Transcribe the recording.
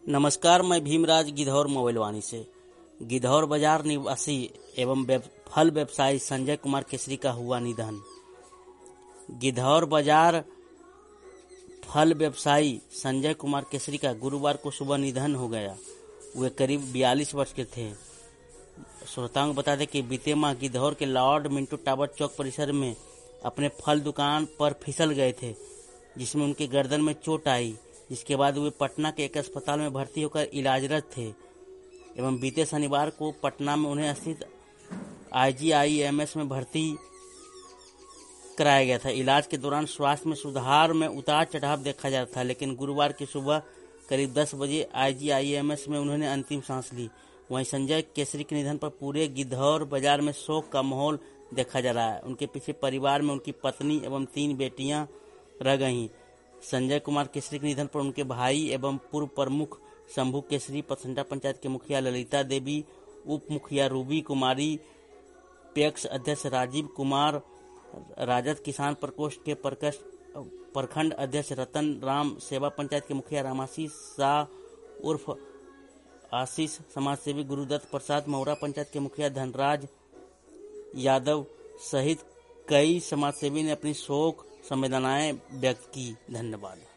नमस्कार, मैं भीमराज गिद्धौर मोबाइलवाणी से। गिद्धौर बाजार निवासी एवं फल व्यवसायी संजय कुमार केसरी का हुआ निधन। गिद्धौर बाजार फल व्यवसायी संजय कुमार केसरी का गुरुवार को सुबह निधन हो गया। वे करीब 42 वर्ष के थे। श्रोताओं को बता दें कि बीते माह गिद्धौर के लॉर्ड मिंटू टावर चौक परिसर में अपने फल दुकान पर फिसल गए थे, जिसमें उनके गर्दन में चोट आई, जिसके बाद वे पटना के एक अस्पताल में भर्ती होकर इलाजरत थे एवं बीते शनिवार को पटना में उन्हें स्थित IGIMS में भर्ती कराया गया था। इलाज के दौरान स्वास्थ्य में सुधार में उतार चढ़ाव देखा जा रहा था, लेकिन गुरुवार की सुबह करीब 10 बजे IGIMS में उन्होंने अंतिम सांस ली। वहीं संजय केसरी के निधन पर पूरे गिद्धौर बाजार में शोक का माहौल देखा जा रहा है। उनके पीछे परिवार में उनकी पत्नी एवं 3 बेटियां रह गईं। संजय कुमार केसरी के निधन पर उनके भाई एवं पूर्व प्रमुख शंभू केसरी, पसंटा पंचायत के मुखिया ललिता देवी, उप मुखिया रूबी कुमारी, पैक्स अध्यक्ष राजीव कुमार, राजद किसान प्रकोष्ठ के प्रखंड अध्यक्ष रतन राम, सेवा पंचायत के मुखिया रामाशीष शाह उर्फ आशीष, समाजसेवी गुरुदत्त प्रसाद, मौरा पंचायत के मुखिया धनराज यादव सहित कई समाजसेवी ने अपनी शोक संवेदनाएं व्यक्त की। धन्यवाद।